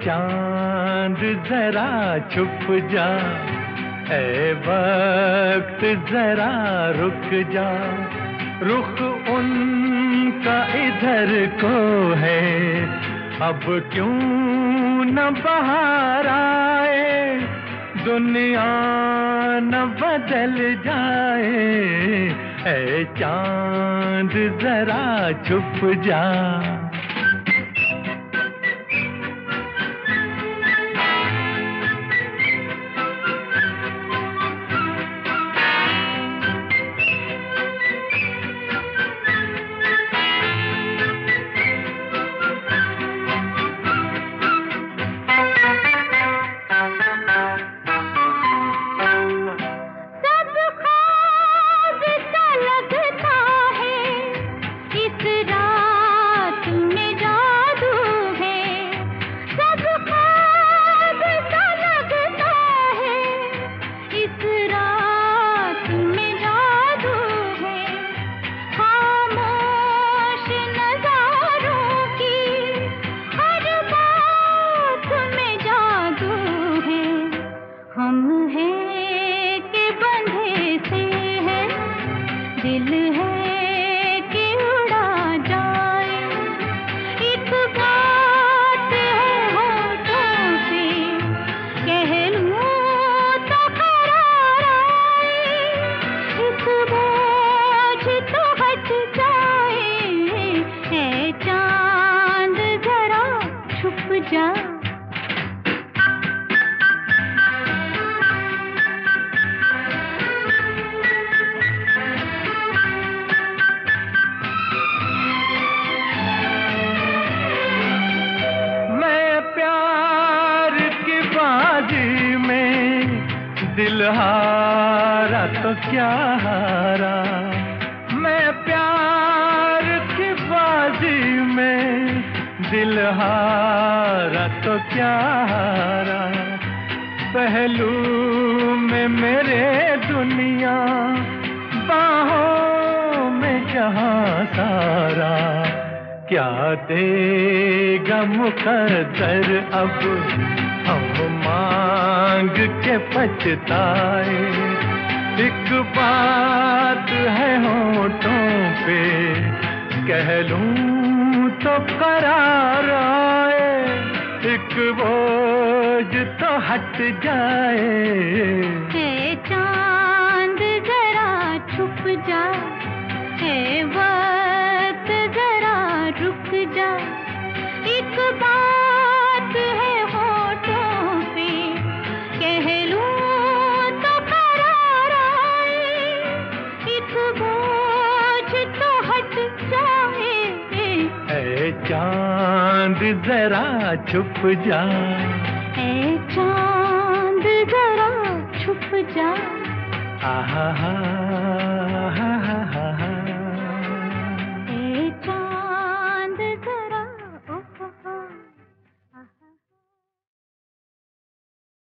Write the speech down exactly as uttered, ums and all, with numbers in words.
चांद जरा छुप जा, ऐ वक्त जरा रुक जा। रुख उनका इधर को है, अब क्यों न बाहर आए, दुनिया न बदल जाए। ऐ चांद जरा छुप जा। दिल है कि उड़ा जाए, एक बात है होठों पे, कह लूं तो करार आए, एक बोझ तो हट जाए। ऐ चांद जरा छुप जा। दिल हारा तो क्या हारा, मैं प्यार की बाजी में दिल हारा तो क्या हारा। पहलू में मेरे दुनिया, बाहों में जहां सारा। क्या देगा मुकद्दर अब हम मांग के पछताए, एक बात है होठों पे, कह लूं तो करार आए, एक बोझ तो हट जाए। ऐ चांद जरा छुप जा, ऐ वक्त जरा रुक जा, एक बात है होठों पे, कह लूं तो करार आए, एक बोझ तो हट जाए। ऐ चांद जरा छुप जा, ऐ चांद जरा छुप जा। आहा हा।